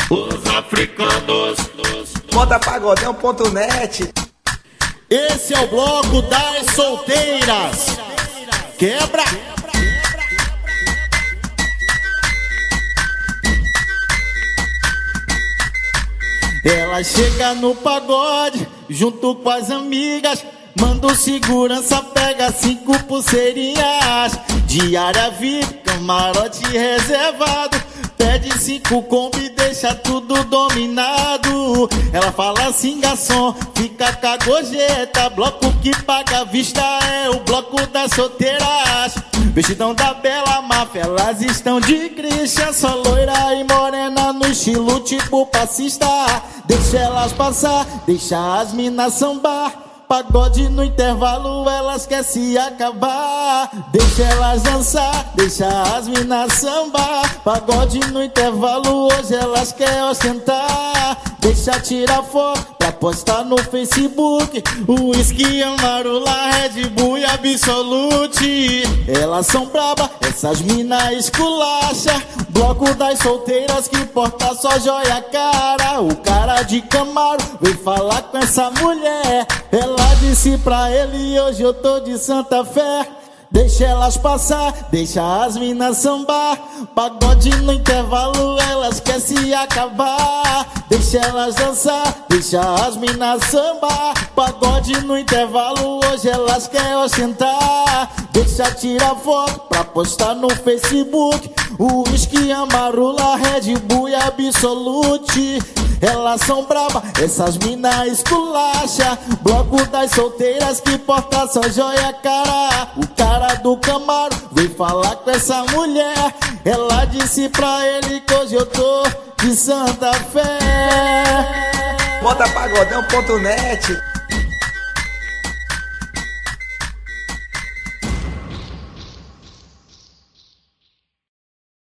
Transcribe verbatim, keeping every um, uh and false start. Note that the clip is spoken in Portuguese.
Os africanos. Moda pagodão ponto net. Esse é o bloco das solteiras. Quebra! Ela chega no pagode, junto com as amigas. Manda o segurança, pega cinco pulseirinhas. Diária V I P, camarote reservado. Pede cinco combi, deixa tudo dominado. Ela fala assim, garçom, fica com a gorjeta. Bloco que paga a vista é o bloco das solteiras. Vestidão da bela máfia, elas estão de Christian. Só loira e morena no estilo tipo passista. Deixa elas passar, deixa as minas sambar. Pagode no intervalo, elas querem se acabar. Deixa elas dançar, deixa as minas sambar. Pagode no intervalo, hoje elas querem ostentar. Deixa tirar foto pra postar no Facebook. O whisky, Amarula, Red Bull e Absolute. Elas são braba, essas minas esculacha. Bloco das solteiras que porta só joia cara. O cara de Camaro veio falar com essa mulher. Ela disse pra ele, hoje eu tô de Santa Fé. Deixa elas passar, deixa as minas sambar. Pagode no intervalo, elas querem se acabar. Deixa elas dançar, deixa as minas sambar. Pagode no intervalo, hoje elas querem ostentar. Deixa tirar foto pra postar no Facebook. O whisky, Amarula, Red Bull e Absolute. Elas são braba, essas minas esculacha. Bloco das solteiras que porta só joia cara. O cara do Camaro veio falar com essa mulher. Ela disse pra ele que hoje eu tô de Santa Fé. Moda pagodão ponto net.